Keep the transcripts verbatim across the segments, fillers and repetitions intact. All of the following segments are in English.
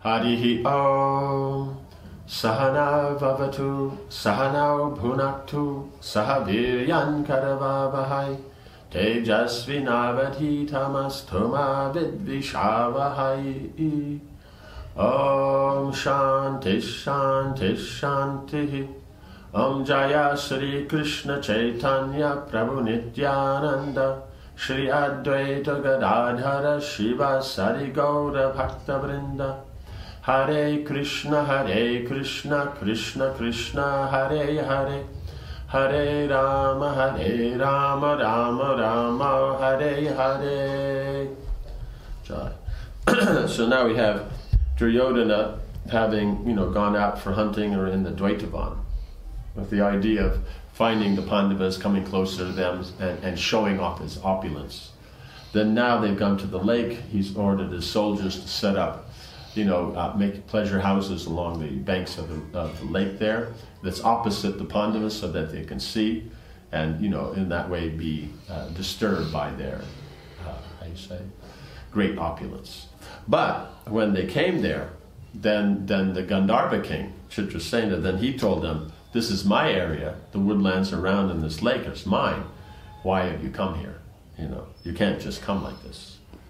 Harihi Om. Sahana Vavatu, Sahanau Bhunaktu, Sahaviryan Karavavahai, Tejasvinavadhitamastoma Vidvishavahai. Om Shanti Shanti Shanti. Om Jaya Shri Krishna Chaitanya Prabhu Nityananda, Shri Advaita Gadadhara Shiva Sari Gaura Bhakta Vrinda. Hare Krishna, Hare Krishna, Krishna Krishna, Hare Hare, Hare Rama, Hare Rama, Rama Rama, Hare Hare. So now we have Duryodhana having, you know, gone out for hunting or in the Dvaitavan, with the idea of finding the Pandavas, coming closer to them and, and showing off his opulence. Then now they've gone to the lake, he's ordered his soldiers to set up, you know, uh, make pleasure houses along the banks of the, of the lake there, that's opposite the Pandavas so that they can see and, you know, in that way be uh, disturbed by their, uh, how you say, great opulence. But when they came there, then, then the Gandharva king, Chitrasena, then he told them, this is my area, the woodlands around in this lake is mine. Why have you come here? You know, you can't just come like this.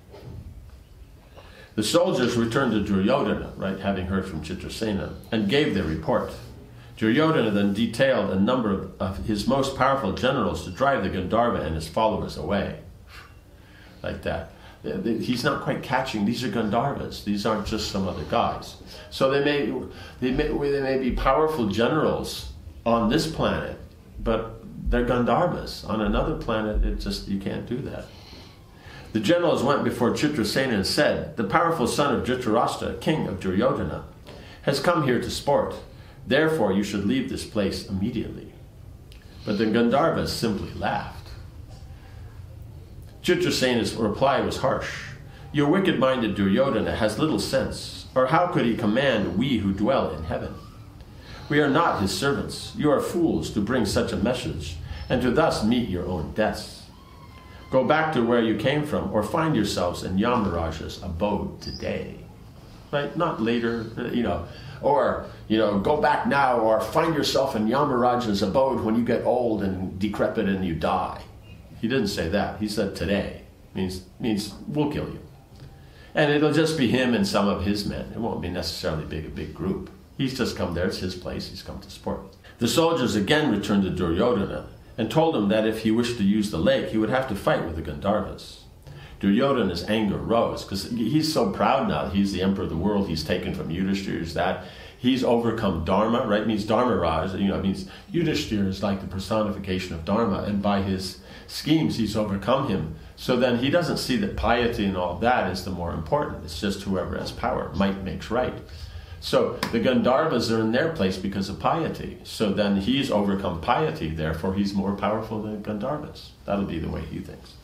The soldiers returned to Duryodhana, right, having heard from Chitrasena, and gave their report. Duryodhana then detailed a number of, of his most powerful generals to drive the Gandharva and his followers away. Like that. He's not quite catching, these are Gandharvas, these aren't just some other guys. So they may, they may, they may be powerful generals on this planet, but they're Gandharvas. On another planet, it just, you can't do that. The generals went before Chitrasena and said, the powerful son of Dhritarashtra, king of Duryodhana, has come here to sport. Therefore, you should leave this place immediately. But the Gandharvas simply laughed. Chitrasena's reply was harsh. Your wicked-minded Duryodhana has little sense, or how could he command we who dwell in heaven? We are not his servants. You are fools to bring such a message, and to thus meet your own deaths. Go back to where you came from, or find yourselves in Yamaraja's abode today. Right? Not later, you know, or, you know, go back now, or find yourself in Yamaraja's abode when you get old and decrepit and you die. He didn't say that. He said today. Means, means we'll kill you. And it'll just be him and some of his men. It won't be necessarily big, a big group. He's just come there. It's his place. He's come to sport. The soldiers again returned to Duryodhana and told him that if he wished to use the lake, he would have to fight with the Gandharvas. Duryodhana's anger rose, because he's so proud now. He's the emperor of the world. He's taken from Yudhishthira, that he's overcome Dharma, right? It means Dharmaraj, you know, it means Yudhishthira is like the personification of Dharma, and by his schemes, he's overcome him. So then he doesn't see that piety and all that is the more important. It's just whoever has power. Might makes right. So the Gandharvas are in their place because of piety. So then he's overcome piety, therefore he's more powerful than Gandharvas. That'll be the way he thinks.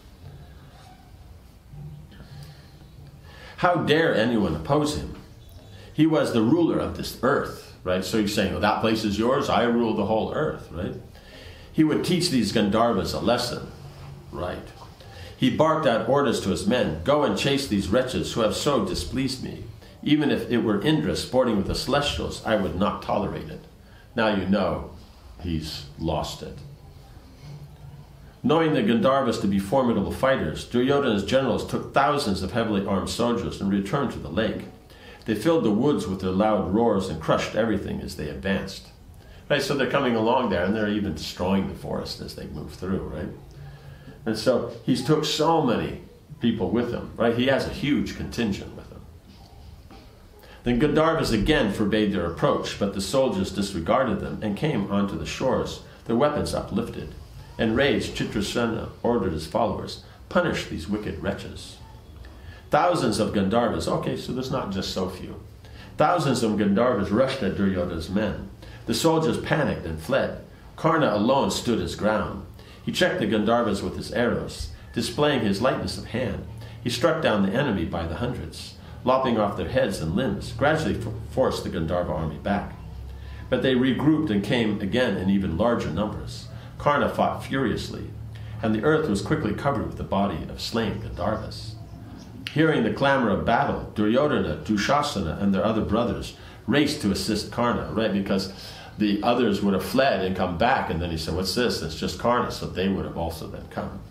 How dare anyone oppose him? He was the ruler of this earth, right? So he's saying, well, that place is yours, I rule the whole earth, right? He would teach these Gandharvas a lesson, right? He barked out orders to his men, go and chase these wretches who have so displeased me. Even if it were Indra sporting with the celestials, I would not tolerate it. Now you know he's lost it. Knowing the Gandharvas to be formidable fighters, Duryodhana's generals took thousands of heavily armed soldiers and returned to the lake. They filled the woods with their loud roars and crushed everything as they advanced. Right, so they're coming along there, and they're even destroying the forest as they move through, right? And so he's took so many people with him, right? He has a huge contingent with him. Then Gandharvas again forbade their approach, but the soldiers disregarded them and came onto the shores, their weapons uplifted. Enraged, Chitrasena ordered his followers, punish these wicked wretches. Thousands of Gandharvas, okay, so there's not just so few. Thousands of Gandharvas rushed at Duryodhana's men. The soldiers panicked and fled. Karna alone stood his ground. He checked the Gandharvas with his arrows, displaying his lightness of hand. He struck down the enemy by the hundreds, lopping off their heads and limbs, gradually forced the Gandharva army back. But they regrouped and came again in even larger numbers. Karna fought furiously, and the earth was quickly covered with the body of slain Gandharvas. Hearing the clamor of battle, Duryodhana, Dushasana, and their other brothers raced to assist Karna, right? Because the others would have fled and come back, and then he said, what's this? It's just Karna, so they would have also then come.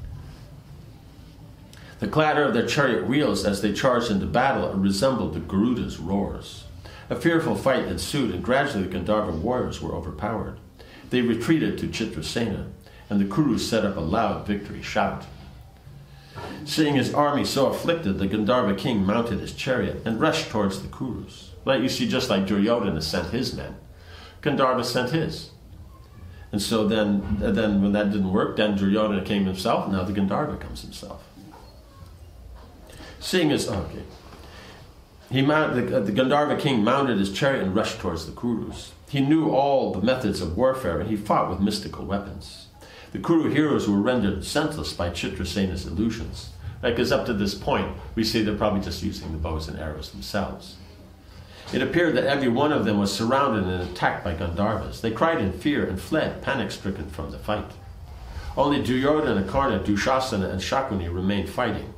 The clatter of their chariot wheels as they charged into battle resembled the Garuda's roars. A fearful fight ensued, and gradually the Gandharva warriors were overpowered. They retreated to Chitrasena, and the Kurus set up a loud victory shout. Seeing his army so afflicted, the Gandharva king mounted his chariot and rushed towards the Kurus. Like you see, just like Duryodhana sent his men, Gandharva sent his. And so then, then when that didn't work, then Duryodhana came himself, and now the Gandharva comes himself. Seeing his, oh, okay. He mount, the, the Gandharva king mounted his chariot and rushed towards the Kurus. He knew all the methods of warfare, and he fought with mystical weapons. The Kuru heroes were rendered senseless by Chitrasena's illusions. Because up to this point, we see they're probably just using the bows and arrows themselves. It appeared that every one of them was surrounded and attacked by Gandharvas. They cried in fear and fled, panic-stricken from the fight. Only Duryodhana, Karna, Dushasana, and Shakuni remained fighting,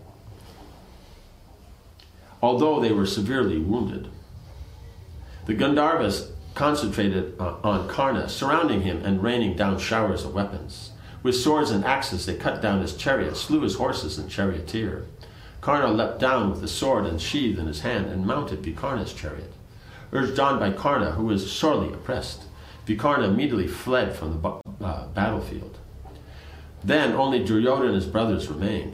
although they were severely wounded. The Gandharvas concentrated on Karna, surrounding him and raining down showers of weapons. With swords and axes they cut down his chariot, slew his horses and charioteer. Karna leapt down with the sword and sheath in his hand and mounted Vikarna's chariot. Urged on by Karna, who was sorely oppressed, Vikarna immediately fled from the uh, battlefield. Then only Duryodhana's brothers remained.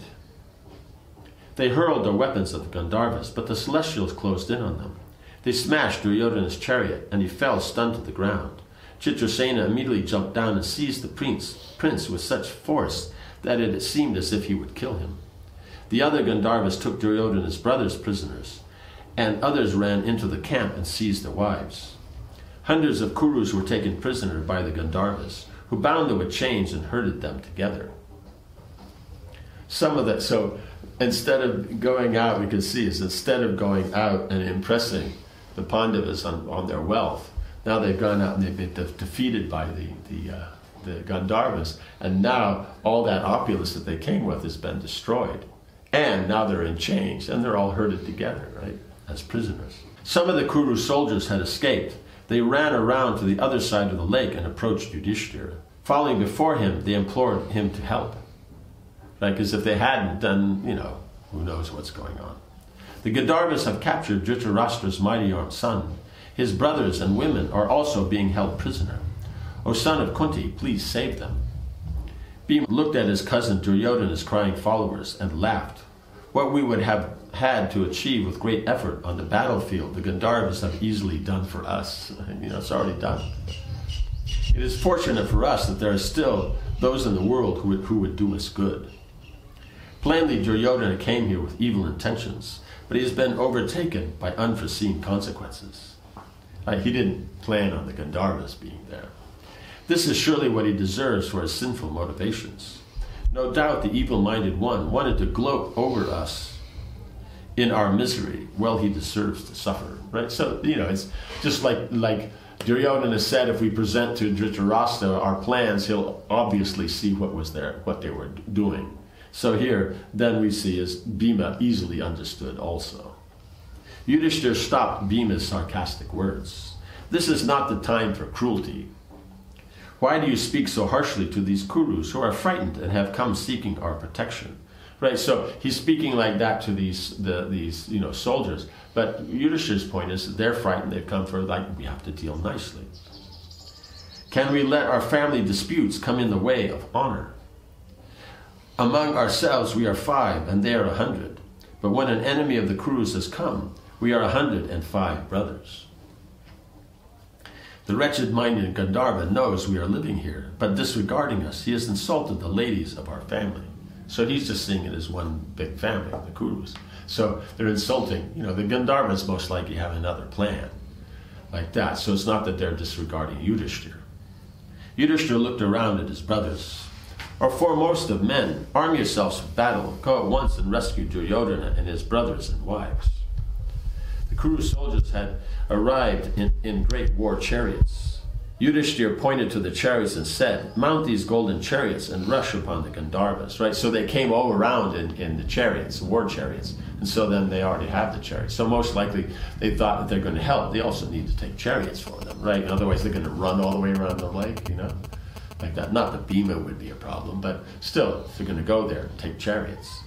They hurled their weapons at the Gandharvas, but the Celestials closed in on them. They smashed Duryodhana's chariot, and he fell stunned to the ground. Chitrasena immediately jumped down and seized the prince, prince with such force that it seemed as if he would kill him. The other Gandharvas took Duryodhana's brothers prisoners, and others ran into the camp and seized their wives. Hundreds of Kurus were taken prisoner by the Gandharvas, who bound them with chains and herded them together. Some of that, so instead of going out, we can see is instead of going out and impressing the Pandavas on, on their wealth, now they've gone out and they've been de- defeated by the the, uh, the Gandharvas, and now all that opulence that they came with has been destroyed. And now they're in chains, and they're all herded together, right, as prisoners. Some of the Kuru soldiers had escaped. They ran around to the other side of the lake and approached Yudhishthira. Falling before him, they implored him to help. Right, because if they hadn't, then, you know, who knows what's going on. The Gandharvas have captured Dhritarashtra's mighty-armed son. His brothers and women are also being held prisoner. O son of Kunti, please save them. Bhima looked at his cousin Duryodhana's crying followers and laughed. What we would have had to achieve with great effort on the battlefield, the Gandharvas have easily done for us. You know, it's already done. It is fortunate for us that there are still those in the world who would, who would do us good. Plainly, Duryodhana came here with evil intentions, but he has been overtaken by unforeseen consequences. Like, he didn't plan on the Gandharvas being there. This is surely what he deserves for his sinful motivations. No doubt the evil-minded one wanted to gloat over us in our misery. Well, he deserves to suffer, right? So, you know, it's just like like Duryodhana said, if we present to Dhritarashtra our plans, he'll obviously see what was there, what they were doing. So here, then we see is Bhima easily understood also. Yudhishthira stopped Bhima's sarcastic words. This is not the time for cruelty. Why do you speak so harshly to these Kurus who are frightened and have come seeking our protection? Right, so he's speaking like that to these the, these you know soldiers. But Yudhishthira's point is that they're frightened. They've come for like we have to deal nicely. Can we let our family disputes come in the way of honor? Among ourselves we are five, and they are a hundred. But when an enemy of the Kurus has come, we are a hundred and five brothers. The wretched-minded Gandharva knows we are living here, but disregarding us, he has insulted the ladies of our family. So he's just seeing it as one big family, the Kurus. So they're insulting, you know, the Gandharvas most likely have another plan like that. So it's not that they're disregarding Yudhishthira. Yudhishthira looked around at his brothers. Or foremost of men, arm yourselves for battle. Go at once and rescue Duryodhana and his brothers and wives. The Kuru soldiers had arrived in, in great war chariots. Yudhishthir pointed to the chariots and said, "Mount these golden chariots and rush upon the Gandharvas," right? So they came all around in, in the chariots, war chariots. And so then they already have the chariots. So most likely they thought that they're going to help. They also need to take chariots for them, right? Otherwise they're going to run all the way around the lake, you know, like that. Not that Bhima would be a problem, but still, if they're going to go there, take chariots.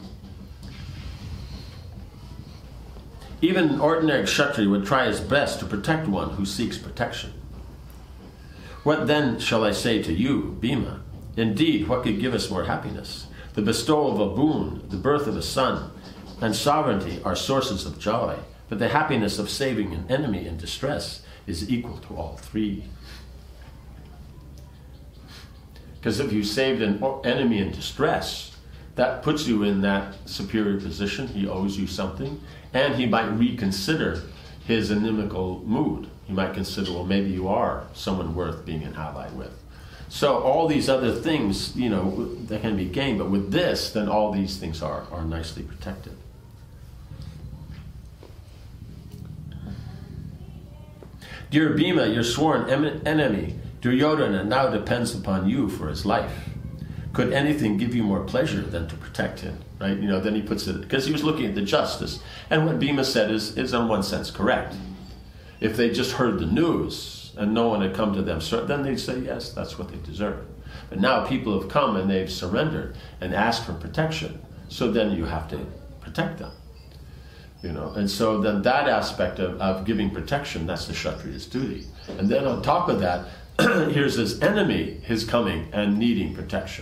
Even an ordinary Kshatriya would try his best to protect one who seeks protection. What then shall I say to you, Bhima? Indeed, what could give us more happiness? The bestowal of a boon, the birth of a son, and sovereignty are sources of joy, but the happiness of saving an enemy in distress is equal to all three. Because if you saved an enemy in distress, that puts you in that superior position. He owes you something, and he might reconsider his inimical mood. You might consider, well, maybe you are someone worth being an ally with. So all these other things, you know, they can be gained, but with this, then all these things are, are nicely protected. Dear Bhima, your sworn em- enemy, Duryodhana, now depends upon you for his life. Could anything give you more pleasure than to protect him? Right? You know, then he puts it, because he was looking at the justice. And what Bhima said is, is in one sense correct. If they just heard the news and no one had come to them, then they'd say, yes, that's what they deserve. But now people have come and they've surrendered and asked for protection. So then you have to protect them. You know, and so then that aspect of, of giving protection, that's the Kshatriya's duty. And then on top of that, here's his enemy, his coming and needing protection.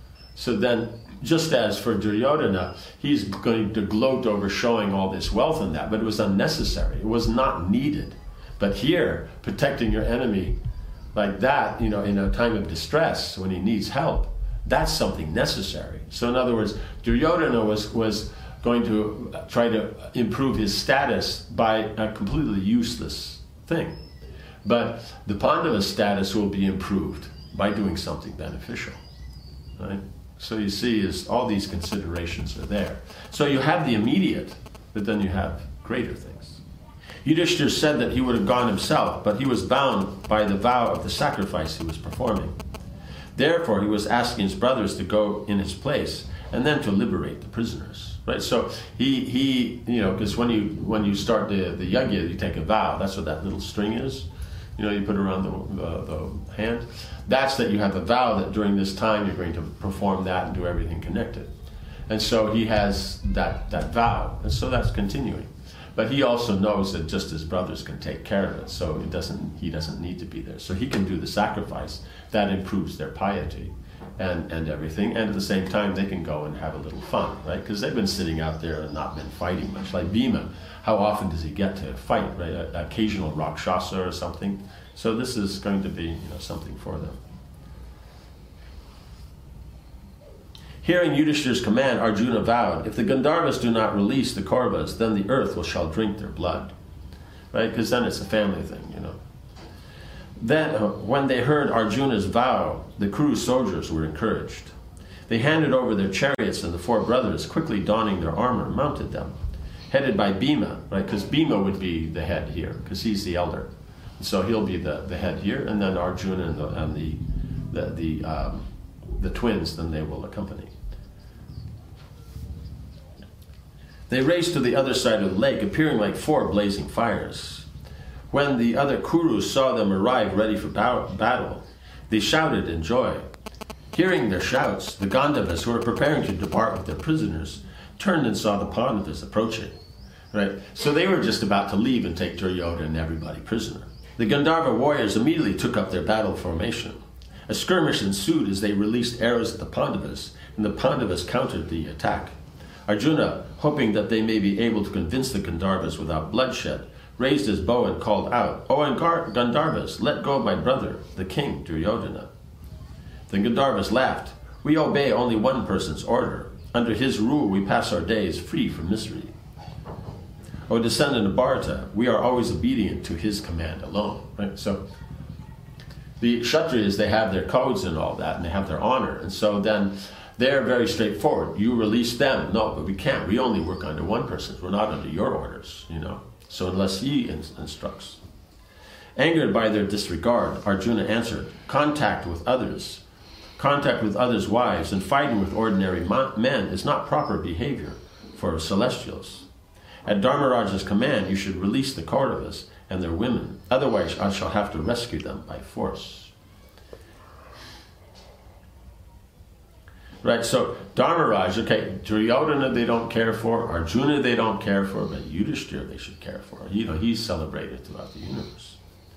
So then, just as for Duryodhana, he's going to gloat over showing all this wealth and that, but it was unnecessary. It was not needed. But here, protecting your enemy like that, you know, in a time of distress, when he needs help, that's something necessary. So in other words, Duryodhana was, was going to try to improve his status by a completely useless thing. But the Pandava status will be improved by doing something beneficial, right? So you see, is all these considerations are there. So you have the immediate, but then you have greater things. Yudhishthir said that he would have gone himself, but he was bound by the vow of the sacrifice he was performing. Therefore, he was asking his brothers to go in his place and then to liberate the prisoners. Right? So he, he you know, because when you when you start the, the yajna, you take a vow. That's what that little string is. You know, you put it around the, the, the hand. That's that you have a vow that during this time you're going to perform that and do everything connected. And so he has that, that vow, and so that's continuing. But he also knows that just his brothers can take care of it, so it doesn't, he doesn't need to be there. So he can do the sacrifice. That improves their piety and, and everything. And at the same time, they can go and have a little fun, right? Because they've been sitting out there and not been fighting much. Like Bhima, how often does he get to fight, right? An occasional Rakshasa or something. So this is going to be, you know, something for them. Hearing Yudhishthir's command, Arjuna vowed, if the Gandharvas do not release the Kauravas, then the earth will shall drink their blood. Right? Because then it's a family thing, you know. Then, uh, when they heard Arjuna's vow, the Kuru soldiers were encouraged. They handed over their chariots, and the four brothers, quickly donning their armor, mounted them, headed by Bhima, right? Because Bhima would be the head here, because he's the elder. So he'll be the, the head here, and then Arjuna and the and the the the, um, the twins, then they will accompany. They raced to the other side of the lake, appearing like four blazing fires. When the other Kurus saw them arrive ready for battle, they shouted in joy. Hearing their shouts, the Gandharvas, who were preparing to depart with their prisoners, turned and saw the Pandavas approaching. Right? So they were just about to leave and take Duryodhana and everybody prisoner. The Gandharva warriors immediately took up their battle formation. A skirmish ensued as they released arrows at the Pandavas, and the Pandavas countered the attack. Arjuna, hoping that they may be able to convince the Gandharvas without bloodshed, raised his bow and called out, O Gandharvas, let go of my brother, the king, Duryodhana. The Gandharvas laughed. We obey only one person's order. Under his rule we pass our days free from misery. O descendant of Bharata, we are always obedient to his command alone. Right? So the Kshatriyas, they have their codes and all that, and they have their honor. And so then they're very straightforward. You release them. No, but we can't. We only work under one person. We're not under your orders, you know. So unless he in- instructs. Angered by their disregard, Arjuna answered, contact with others, contact with others' wives and fighting with ordinary men is not proper behavior for celestials. At Dharmaraja's command, you should release the Kauravas and their women. Otherwise, I shall have to rescue them by force. Right, so Dharmaraj, okay, Duryodhana they don't care for, Arjuna they don't care for, but Yudhishthira they should care for. You know, he's celebrated throughout the universe.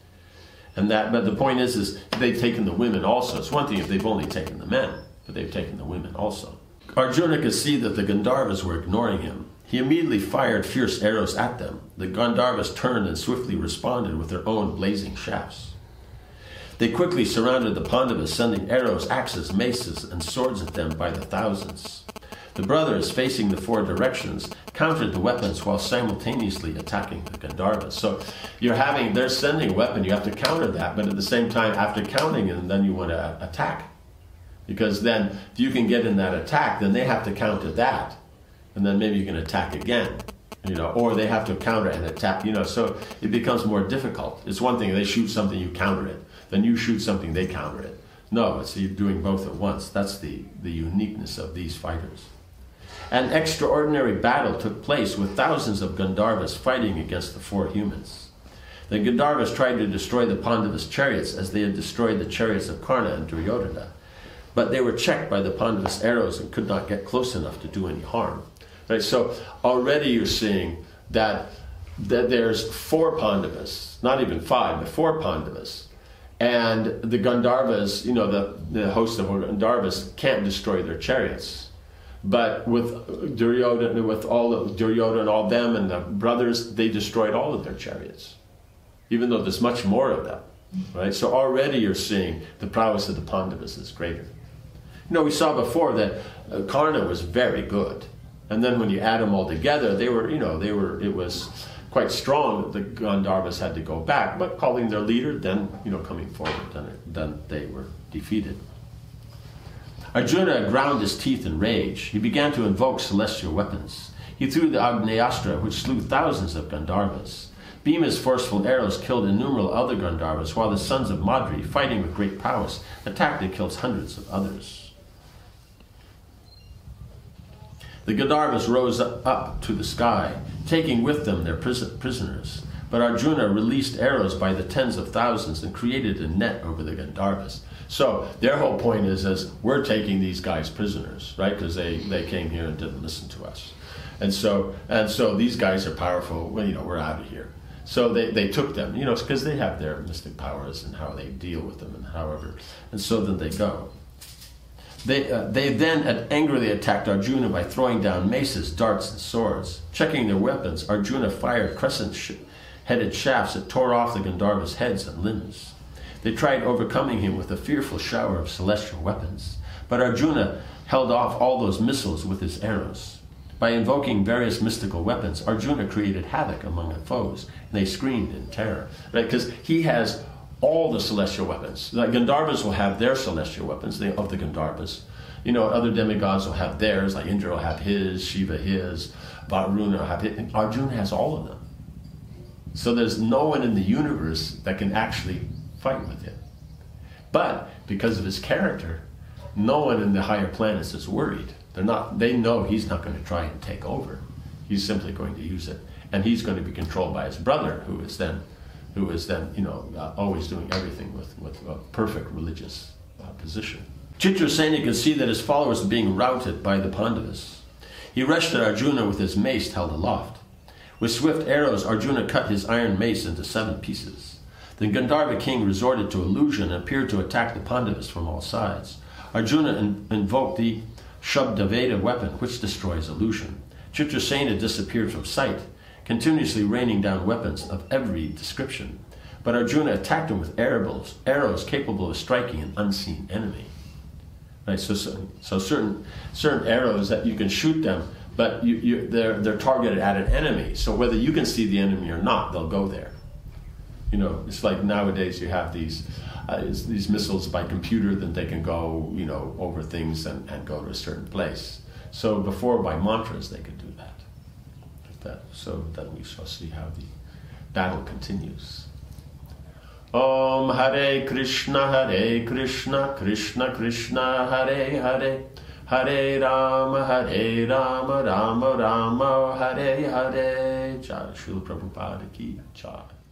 And that, but the point is, is they've taken the women also. It's one thing if they've only taken the men, but they've taken the women also. Arjuna could see that the Gandharvas were ignoring him. He immediately fired fierce arrows at them. The Gandharvas turned and swiftly responded with their own blazing shafts. They quickly surrounded the Pandavas, sending arrows, axes, maces, and swords at them by the thousands. The brothers, facing the four directions, countered the weapons while simultaneously attacking the Gandharvas. So you're having, they're sending a weapon, you have to counter that, but at the same time, after counting it, then you want to attack. Because then, if you can get in that attack, then they have to counter that. And then maybe you can attack again. You know, or they have to counter and attack, you know, so it becomes more difficult. It's one thing, they shoot something, you counter it. Then you shoot something, they counter it. No, it's you're doing both at once. That's the, the uniqueness of these fighters. An extraordinary battle took place with thousands of Gandharvas fighting against the four humans. The Gandharvas tried to destroy the Pandavas' chariots as they had destroyed the chariots of Karna and Duryodhana. But they were checked by the Pandavas' arrows and could not get close enough to do any harm. Right, so already you're seeing that, that there's four Pandavas, not even five, but four Pandavas. And the Gandharvas, you know, the, the host of Gandharvas can't destroy their chariots. But with Duryodhana, with all of Duryodhana and all them and the brothers, they destroyed all of their chariots. Even though there's much more of them. Right? So already you're seeing the prowess of the Pandavas is greater. You know, we saw before that uh, Karna was very good. And then when you add them all together, they were, you know, they were, it was quite strong that the Gandharvas had to go back, but calling their leader, then, you know, coming forward, then, then they were defeated. Arjuna ground his teeth in rage. He began to invoke celestial weapons. He threw the Agnyastra, which slew thousands of Gandharvas. Bhima's forceful arrows killed innumerable other Gandharvas, while the sons of Madri, fighting with great prowess, attacked and killed hundreds of others. The Gandharvas rose up to the sky, taking with them their prisoners. But Arjuna released arrows by the tens of thousands and created a net over the Gandharvas. So their whole point is, is we're taking these guys prisoners, right? Because they, they came here and didn't listen to us. And so and so these guys are powerful. Well, you know, we're out of here. So they, they took them, you know, because they have their mystic powers and how they deal with them and however. And so then they go. They, uh, they then angrily attacked Arjuna by throwing down maces, darts, and swords. Checking their weapons, Arjuna fired crescent-headed shafts that tore off the Gandharvas' heads and limbs. They tried overcoming him with a fearful shower of celestial weapons, but Arjuna held off all those missiles with his arrows. By invoking various mystical weapons, Arjuna created havoc among the foes, and they screamed in terror. Right? Because he has all the celestial weapons. The Gandharvas will have their celestial weapons they, of the Gandharvas. You know, other demigods will have theirs, like Indra will have his, Shiva his, Varuna will have his. Arjuna has all of them. So there's no one in the universe that can actually fight with him. But because of his character, no one in the higher planets is worried. They're not. They know he's not going to try and take over. He's simply going to use it, and he's going to be controlled by his brother, who is then, who is then, you know, uh, always doing everything with with a perfect religious uh, position. Chitrasena could see that his followers were being routed by the Pandavas. He rushed at Arjuna with his mace held aloft. With swift arrows, Arjuna cut his iron mace into seven pieces. The Gandharva king resorted to illusion and appeared to attack the Pandavas from all sides. Arjuna in- invoked the Shabdaveda weapon, which destroys illusion. Chitrasena disappeared from sight, continuously raining down weapons of every description. But Arjuna attacked him with arrows, arrows capable of striking an unseen enemy. Right, so, so, so certain certain arrows that you can shoot them, but you, you, they're they're targeted at an enemy. So whether you can see the enemy or not, they'll go there. You know, it's like nowadays you have these uh, these missiles by computer, then they can go, you know, over things and, and go to a certain place. So before by mantras they could do that. Like that. So then we shall see how the battle continues. Om Hare Krishna, Hare Krishna, Krishna Krishna, Hare Hare, Hare Rama, Hare Rama, Rama Rama, Hare Hare. Jai Srila Prabhupada Ki Jai.